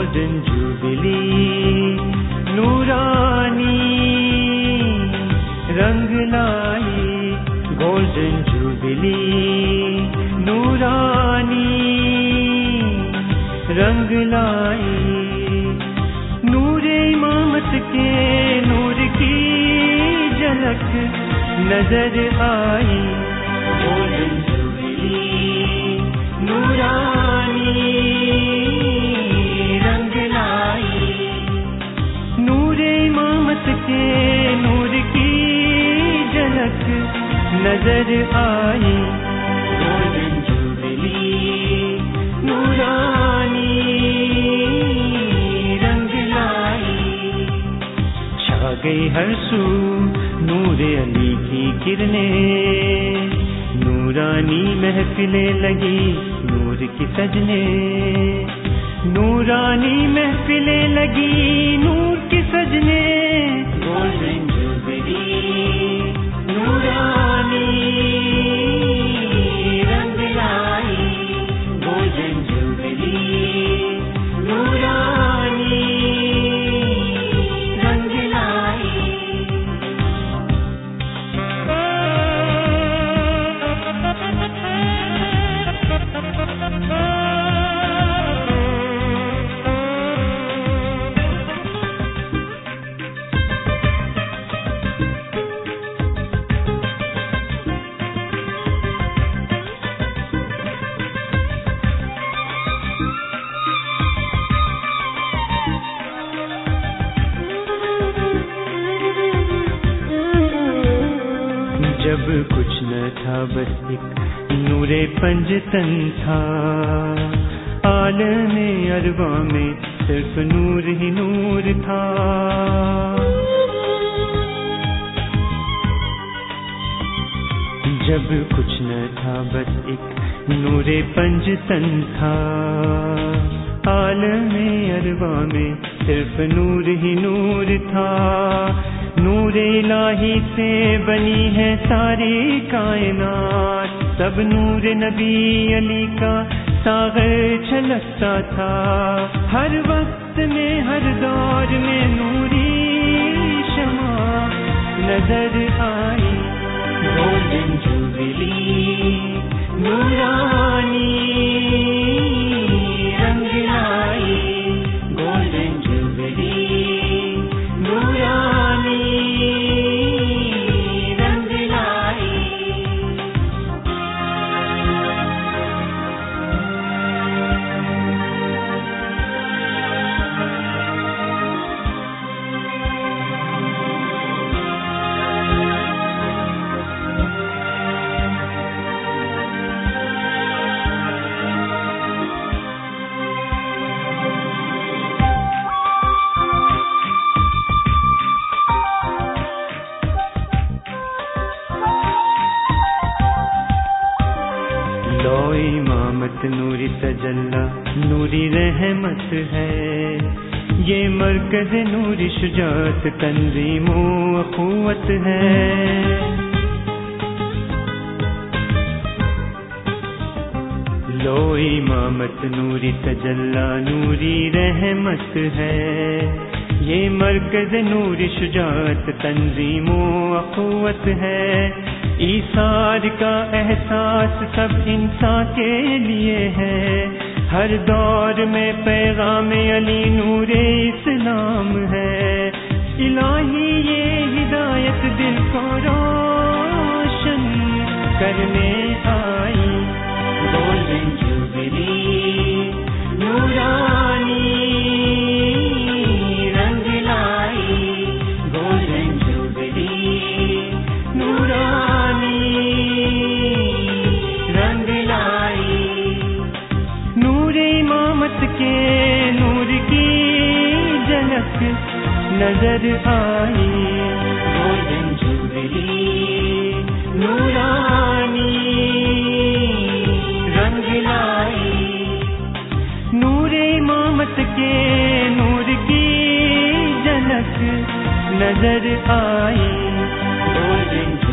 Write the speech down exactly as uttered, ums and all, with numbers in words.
Golden jubilee नूरानी रंग लाई, golden jubilee नूरानी रंग लाई। नूरे इमामत के नूर की झलक नजर आई, गोल्डन जुबली नूरानी रंग लाई। नूरे इमामत के नूर की झलक नजर आई, गोल्डन जुबली नूरानी रंग लाई। छा गई हर सू नूरे अली की किरणें, नूरानी महफिलें लगी नूर की सजने, नूरानी महफिलें लगी नूर की सजने। गोल्डन जुबली नूरानी रंग लाई, गोल्डन जुबली नूरानी रंग लाई। जब कुछ न था बस एक नूरे पंजतन था, आलमे अरवा में सिर्फ नूर ही नूर था। जब कुछ न था बस एक नूरे पंजतन था, आलमे अरवा में सिर्फ नूर ही नूर था। नूरे इलाही से बनी है सारी कायनात, सब नूर नबी अली का सागर छलकता था। हर वक्त में हर दौर में नूरी शमा नजर आई, गोल्डन जुबली नूरानी रंग लाई, गोल्डन जुबली नूरानी रंग लाई। लो इमामत नूरी तजल्ला नूरी रहमत है, ये मरकज नूरी शुजात तंजीमो अखुवत है। लो इमामत नूरी तजल्ला नूरी रहमत है, ये मरकज नूरी शुजात तंजीमो अखुवत है। ईसार का एहसास सब इंसान के लिए है, हर दौर में पैगाम अली नूरे इस्लाम है। इलाही ये हिदायत दिल को रोशन करने आई, गोल्डन जुबली नूरानी रंग लाई, गोल्डन जुबली नूरानी रंग लाई। नूरे इमामत के नूर की झलक नजर आई, गोल्डन जुबली नूरानी रंग लाई। नूरे इमामत के नूर की झलक नजर आई, गोल्डन